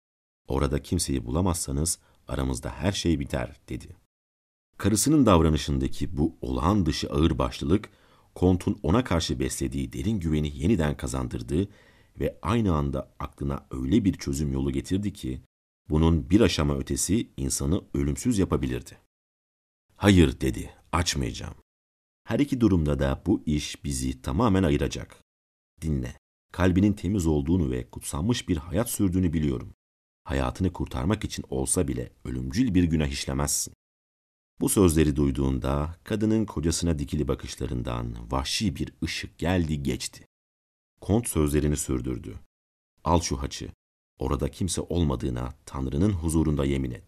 "Orada kimseyi bulamazsanız aramızda her şey biter," dedi. Karısının davranışındaki bu olağan dışı ağırbaşlılık, Kont'un ona karşı beslediği derin güveni yeniden kazandırdı ve aynı anda aklına öyle bir çözüm yolu getirdi ki, bunun bir aşama ötesi insanı ölümsüz yapabilirdi. "Hayır," dedi, "açmayacağım. Her iki durumda da bu iş bizi tamamen ayıracak. Dinle, kalbinin temiz olduğunu ve kutsanmış bir hayat sürdüğünü biliyorum. Hayatını kurtarmak için olsa bile ölümcül bir günah işlemezsin." Bu sözleri duyduğunda kadının kocasına dikili bakışlarından vahşi bir ışık geldi geçti. Kont sözlerini sürdürdü. "Al şu haçı. Orada kimse olmadığına Tanrı'nın huzurunda yemin et.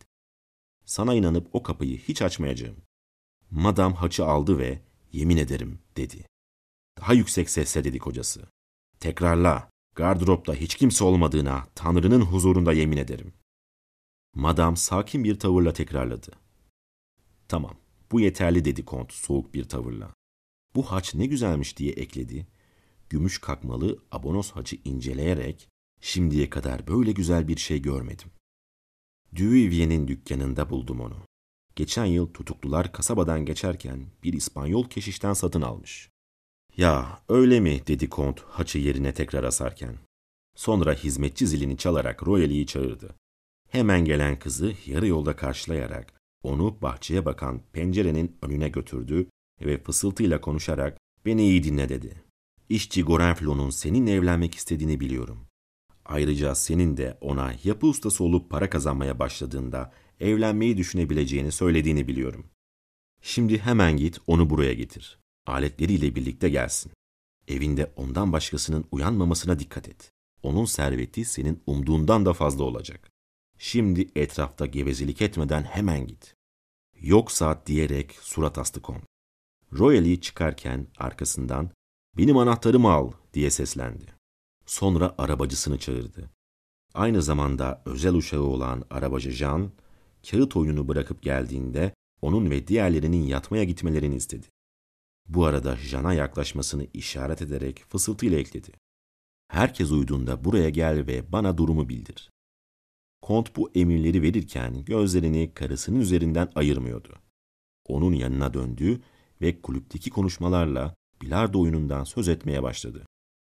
Sana inanıp o kapıyı hiç açmayacağım." Madam haçı aldı ve "Yemin ederim," dedi. Daha yüksek sesle dedi kocası. "Tekrarla. Gardıropta hiç kimse olmadığına Tanrı'nın huzurunda yemin ederim." Madam sakin bir tavırla tekrarladı. "Tamam, bu yeterli," dedi Kont soğuk bir tavırla. "Bu haç ne güzelmiş," diye ekledi. Gümüş kakmalı abonos haçı inceleyerek, "Şimdiye kadar böyle güzel bir şey görmedim. Duvivier'in dükkanında buldum onu. Geçen yıl tutuklular kasabadan geçerken bir İspanyol keşişten satın almış." "Ya, öyle mi?" dedi Kont haçı yerine tekrar asarken. Sonra hizmetçi zilini çalarak Royali'yi çağırdı. Hemen gelen kızı yarı yolda karşılayarak onu bahçeye bakan pencerenin önüne götürdü ve fısıltıyla konuşarak "Beni iyi dinle," dedi. "İşçi Gorenflot'un seninle evlenmek istediğini biliyorum. Ayrıca senin de ona yapı ustası olup para kazanmaya başladığında evlenmeyi düşünebileceğini söylediğini biliyorum. Şimdi hemen git onu buraya getir. Aletleriyle birlikte gelsin. Evinde ondan başkasının uyanmamasına dikkat et. Onun serveti senin umduğundan da fazla olacak. Şimdi etrafta gevezelik etmeden hemen git." "Yoksa," diyerek surat astı Kont. Royali çıkarken arkasından "Benim anahtarımı al," diye seslendi. Sonra arabacısını çağırdı. Aynı zamanda özel uşağı olan arabacı Jean, kağıt oyununu bırakıp geldiğinde onun ve diğerlerinin yatmaya gitmelerini istedi. Bu arada Jean'a yaklaşmasını işaret ederek fısıltıyla ekledi. "Herkes uyuduğunda buraya gel ve bana durumu bildir." Kont bu emirleri verirken gözlerini karısının üzerinden ayırmıyordu. Onun yanına döndü ve kulüpteki konuşmalarla bilardo oyunundan söz etmeye başladı.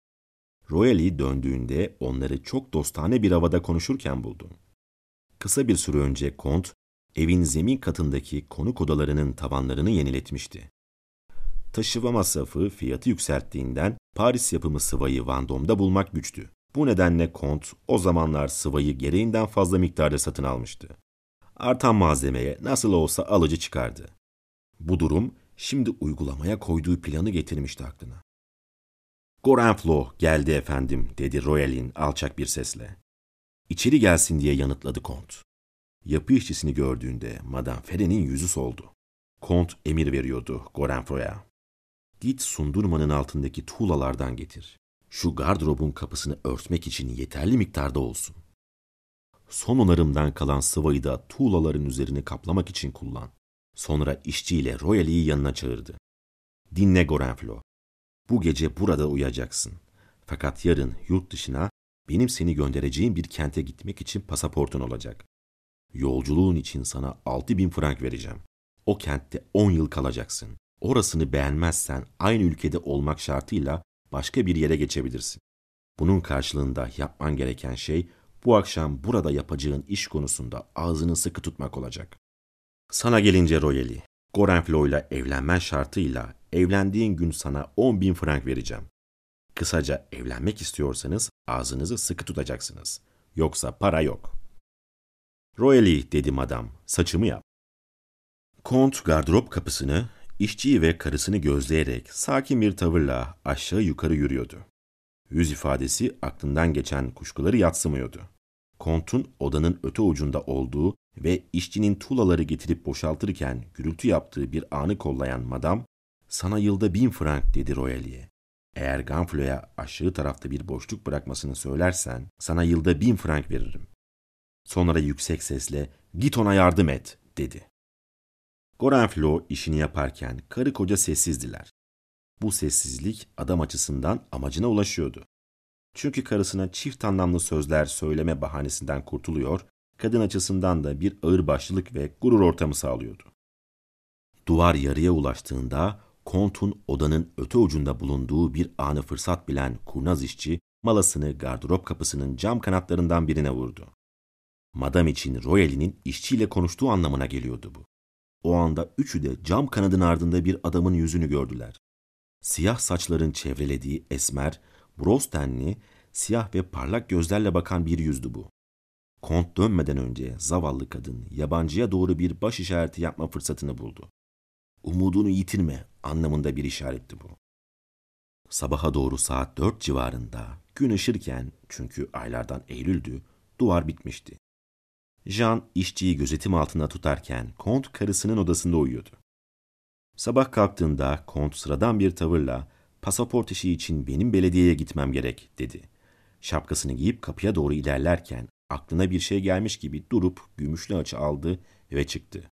Royali döndüğünde onları çok dostane bir havada konuşurken buldu. Kısa bir süre önce Kont, evin zemin katındaki konuk odalarının tavanlarını yeniletmişti. Taşıma masrafı fiyatı yükselttiğinden Paris yapımı sıvayı Vendôme'da bulmak güçtü. Bu nedenle Kont o zamanlar sıvayı gereğinden fazla miktarda satın almıştı. Artan malzemeye nasıl olsa alıcı çıkardı. Bu durum şimdi uygulamaya koyduğu planı getirmişti aklına. "Gorenflot geldi efendim," dedi Royal'in alçak bir sesle. "İçeri gelsin," diye yanıtladı Kont. Yapı işçisini gördüğünde Madame Ferre'nin yüzü soldu. Kont emir veriyordu Gorenflot'a. "Git sundurmanın altındaki tuğlalardan getir. Şu gardırobun kapısını örtmek için yeterli miktarda olsun." Son onarımdan kalan sıvayı da tuğlaların üzerini kaplamak için kullan. Sonra işçiyle Royalie'yi yanına çağırdı. Dinle Gorenflo. Bu gece burada uyuyacaksın. Fakat yarın yurt dışına benim seni göndereceğim bir kente gitmek için pasaportun olacak. Yolculuğun için sana altı bin frank vereceğim. O kentte on yıl kalacaksın. Orasını beğenmezsen aynı ülkede olmak şartıyla başka bir yere geçebilirsin. Bunun karşılığında yapman gereken şey bu akşam burada yapacağın iş konusunda ağzını sıkı tutmak olacak. Sana gelince Royali, Gorenflo ile evlenmen şartıyla evlendiğin gün sana on bin frank vereceğim. Kısaca evlenmek istiyorsanız ağzınızı sıkı tutacaksınız. Yoksa para yok. Royali, dedi madam, saçımı yap. Kont gardırop kapısını, işçiyi ve karısını gözleyerek sakin bir tavırla aşağı yukarı yürüyordu. Yüz ifadesi aklından geçen kuşkuları yadsımıyordu. Kont'un odanın öte ucunda olduğu ve işçinin tuğlaları getirip boşaltırken gürültü yaptığı bir anı kollayan madam, "Sana yılda bin frank," dedi Royalie'ye. "Eğer Gorenflo'ya aşağı tarafta bir boşluk bırakmasını söylersen sana yılda bin frank veririm." Sonra yüksek sesle "Git ona yardım et," dedi. Gorenflo işini yaparken karı koca sessizdiler. Bu sessizlik adam açısından amacına ulaşıyordu. Çünkü karısına çift anlamlı sözler söyleme bahanesinden kurtuluyor, kadın açısından da bir ağırbaşlılık ve gurur ortamı sağlıyordu. Duvar yarıya ulaştığında Kont'un odanın öte ucunda bulunduğu bir anı fırsat bilen kurnaz işçi malasını gardırop kapısının cam kanatlarından birine vurdu. Madam için Royalie'nin işçiyle konuştuğu anlamına geliyordu bu. O anda üçü de cam kanadın ardında bir adamın yüzünü gördüler. Siyah saçların çevrelediği esmer, broz tenli, siyah ve parlak gözlerle bakan bir yüzdü bu. Kont dönmeden önce zavallı kadın yabancıya doğru bir baş işareti yapma fırsatını buldu. "Umudunu yitirme" anlamında bir işaretti bu. Sabaha doğru saat dört civarında, gün ışırken, çünkü aylardan Eylül'dü, duvar bitmişti. Jean işçiyi gözetim altında tutarken Kont karısının odasında uyuyordu. Sabah kalktığında Kont sıradan bir tavırla "Pasaport işi için benim belediyeye gitmem gerek," dedi. Şapkasını giyip kapıya doğru ilerlerken aklına bir şey gelmiş gibi durup gümüşlü açı aldı ve çıktı.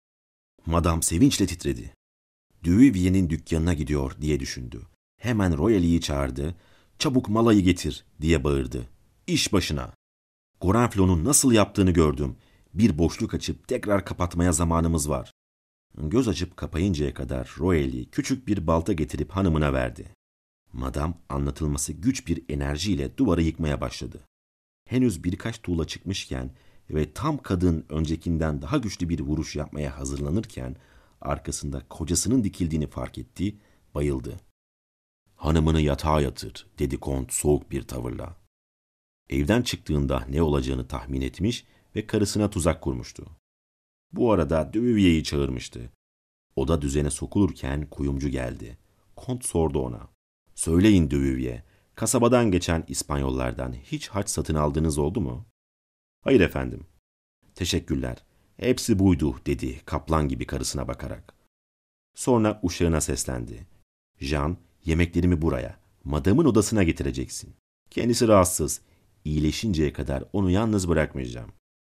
Madam sevinçle titredi. "Duvievier'in dükkanına gidiyor," diye düşündü. Hemen Royalie'yi çağırdı. "Çabuk malayı getir," diye bağırdı. "İş başına." Gorenflo'nun nasıl yaptığını gördüm. Bir boşluk açıp tekrar kapatmaya zamanımız var. Göz açıp kapayıncaya kadar Royali küçük bir balta getirip hanımına verdi. Madam anlatılması güç bir enerjiyle duvarı yıkmaya başladı. Henüz birkaç tuğla çıkmışken ve tam kadın öncekinden daha güçlü bir vuruş yapmaya hazırlanırken arkasında kocasının dikildiğini fark etti, bayıldı. "Hanımını yatağa yatır," dedi Kont soğuk bir tavırla. Evden çıktığında ne olacağını tahmin etmiş ve karısına tuzak kurmuştu. Bu arada Duvivier'i çağırmıştı. Oda düzene sokulurken kuyumcu geldi. Kont sordu ona. "Söyleyin Duvivier, kasabadan geçen İspanyollardan hiç haç satın aldığınız oldu mu?" "Hayır efendim." "Teşekkürler. Hepsi buydu," dedi kaplan gibi karısına bakarak. Sonra uşağına seslendi. "Jean, yemeklerimi buraya, madamın odasına getireceksin. Kendisi rahatsız. İyileşinceye kadar onu yalnız bırakmayacağım."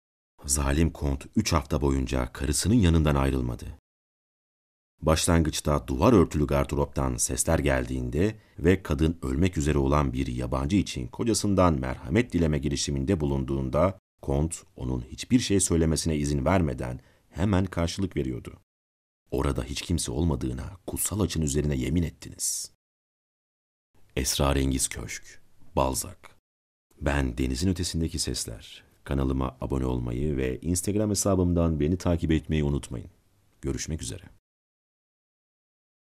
Zalim Kont üç hafta boyunca karısının yanından ayrılmadı. Başlangıçta duvar örtülü gardıroptan sesler geldiğinde ve kadın ölmek üzere olan bir yabancı için kocasından merhamet dileme girişiminde bulunduğunda Kont onun hiçbir şey söylemesine izin vermeden hemen karşılık veriyordu. "Orada hiç kimse olmadığına kutsal açın üzerine yemin ettiniz." Esrarengiz Köşk, Balzac. Ben Denizin Ötesindeki Sesler. Kanalıma abone olmayı ve Instagram hesabımdan beni takip etmeyi unutmayın. Görüşmek üzere.